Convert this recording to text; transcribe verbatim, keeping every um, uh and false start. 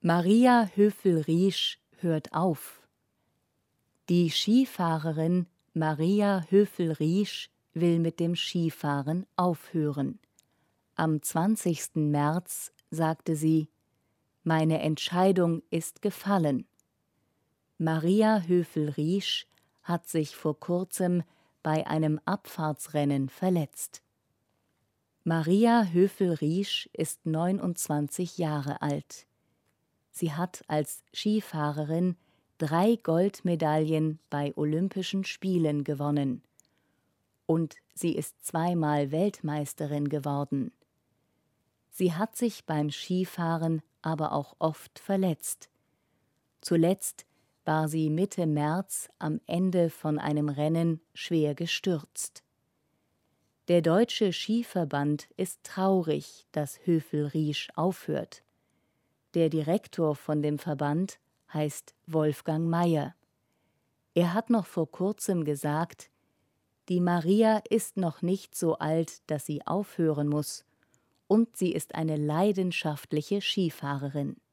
Maria Höfel-Riesch hört auf. Die Skifahrerin Maria Höfel-Riesch will mit dem Skifahren aufhören. Am zwanzigsten März sagte sie: »Meine Entscheidung ist gefallen.« Maria Höfel-Riesch hat sich vor kurzem bei einem Abfahrtsrennen verletzt. Maria Höfel-Riesch ist neunundzwanzig Jahre alt. Sie hat als Skifahrerin drei Goldmedaillen bei Olympischen Spielen gewonnen. Und sie ist zweimal Weltmeisterin geworden. Sie hat sich beim Skifahren aber auch oft verletzt. Zuletzt war sie Mitte März am Ende von einem Rennen schwer gestürzt. Der Deutsche Skiverband ist traurig, dass Höfel-Riesch aufhört. Der Direktor von dem Verband heißt Wolfgang Maier. Er hat noch vor kurzem gesagt: »Die Maria ist noch nicht so alt, dass sie aufhören muss, und sie ist eine leidenschaftliche Skifahrerin.«